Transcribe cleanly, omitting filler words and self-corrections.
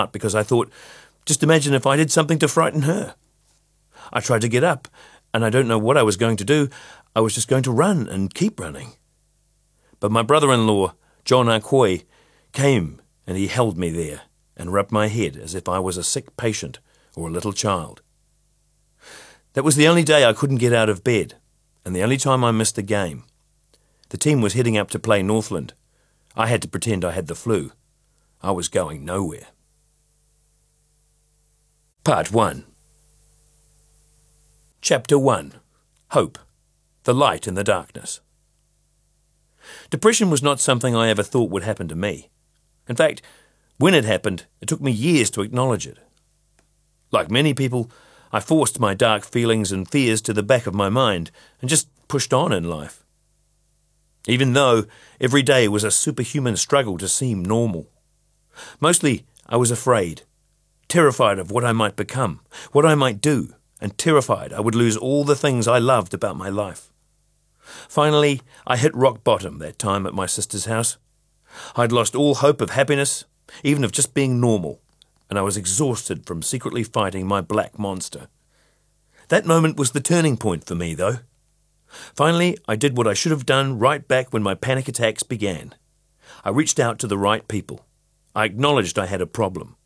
because I thought, just imagine if I did something to frighten her. I tried to get up, and I don't know what I was going to do. I was just going to run and keep running. But my brother-in-law, John Akoi, came and he held me there and rubbed my head as if I was a sick patient or a little child. That was the only day I couldn't get out of bed, and the only time I missed the game. The team was heading up to play Northland. I had to pretend I had the flu. I was going nowhere. Part 1. Chapter 1. Hope. The light in the darkness. Depression was not something I ever thought would happen to me. In fact, when it happened, it took me years to acknowledge it. Like many people, I forced my dark feelings and fears to the back of my mind and just pushed on in life. Even though every day was a superhuman struggle to seem normal. Mostly, I was afraid, terrified of what I might become, what I might do, and terrified I would lose all the things I loved about my life. Finally, I hit rock bottom that time at my sister's house. I'd lost all hope of happiness, even of just being normal, and I was exhausted from secretly fighting my black monster. That moment was the turning point for me, though. Finally, I did what I should have done right back when my panic attacks began. I reached out to the right people. I acknowledged I had a problem.